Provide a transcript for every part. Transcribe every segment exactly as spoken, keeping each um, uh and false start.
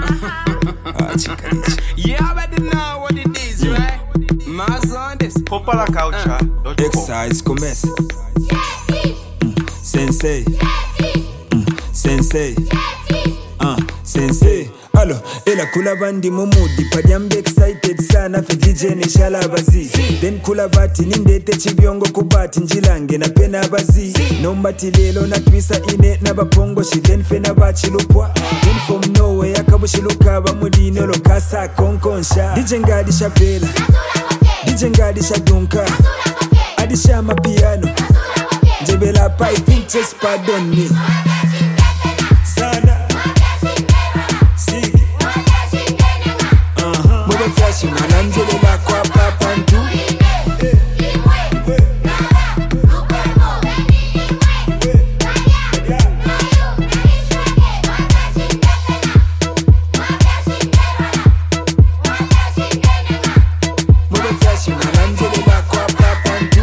Ah, chica, chica. You already know what it is, right? My son, this. Popa la caucha. Exercise começa. Mm, Sensei. Mm, Sensei. Ah, sensei. Alo, ela kula bandi mumudi Padiambe excited sana fe D J ni shala bazi Then kula bati nindete chibiongo kubati Njilange na pena bazi Nombati lelo na twisa ine na bapongo Shi then fe na bachi lupwa Then from nowhere akabushi lukaba Mudine lo kasa konkonsha D J ngadi shabela D J ngadi shadunka Adisha mapiano Jebela pa I think just pardon me Sana Flashi mananjele la kwa papantu Mube flashi mananjele la kwa papantu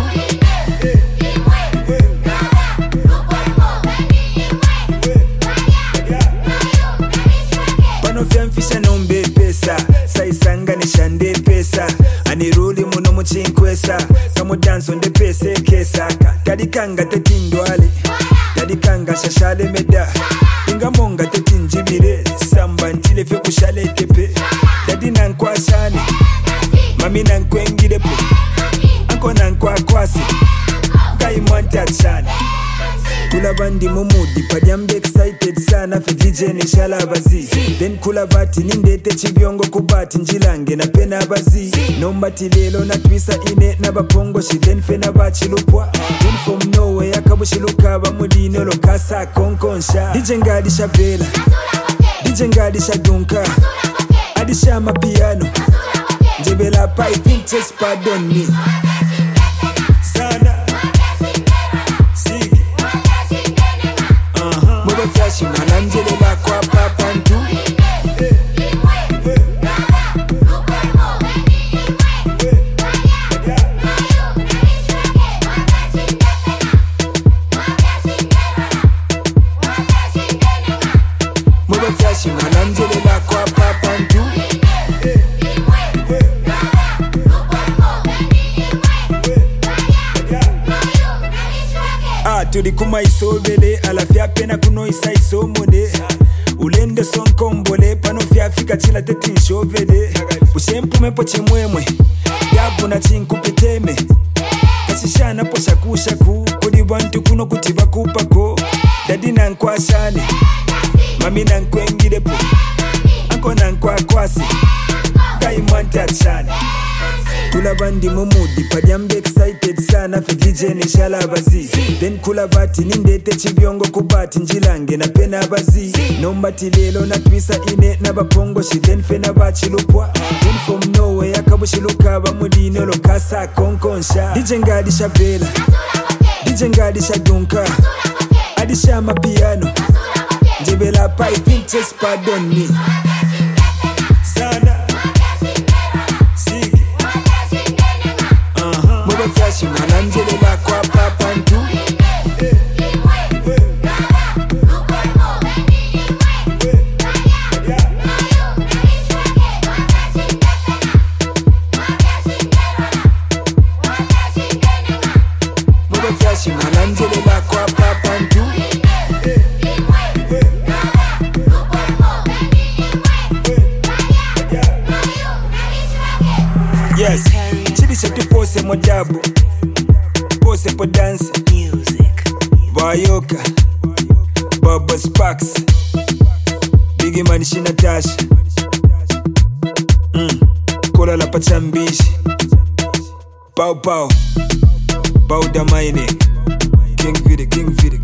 Pano fiamfisha nombe pesa Saisanga ni shande pesa Aniruli muno muchinkwesa Kamu danso nde pese kesa Kadikanga tetindwale Kadikanga shashale meda Inga monga tetinjibire Samba ntile fe kushale tepe Dadi nankwa shani Mami nankwe ngidepe Anko nankwa kwasi Kai mwante achani Kula bandi mumudi Padiambe excited sana fe D J ni shala bazi Then kula bati nindete chibiongo kubati Njilange na pena bazi Nombati lelo na twisa ine na bapongo Shi then fe na bachi lupwa Then from nowhere akabushi lukaba Mudine lo kasa konkonsha D J ngadi shabela D J ngadi shadunka Adisha mapiano Jebela pa I think just pardon me Sana Flashi mananjele la kwa papantu Mube flashi mananjele la kwa papantu Ah, tuli kuma isobele Alafia pena kuno isa isomone Ulende son kombole Pano fia fika chila tetin shovele Bushempu mepo chemwemwe Yabu na chinkupiteme Kasishana po shaku shaku Kodi bantu kuno kutiba kupako Dadi nankwa shane Mami nankwe ngidepo Anko nankwa kwasi Kai mwante achane Kula bandi mumudi Padiambe excited sana fe D J ni shala bazi Then kula bati nindete chibiongo kubati Njilange na pena bazi Nombati lelo na twisa ine na bapongo Shi then fe na bachi lupwa Then from nowhere akabushi lukaba Mudine lo kasa konkonsha D J ngadi shabela D J ngadi shadunka Adisha mapiano Jebela pa I think just pardon me Sana Flashi mananjele la kwa papantu Mube flashi mananjele la kwa papantu Yes, chidi chetu pose mojabu Pose po dance Music Bayoka Bubba Sparks Biggie man shina tash mm. Kola la pachambishi Pow pow Pow da mining King Vidi, King Vidi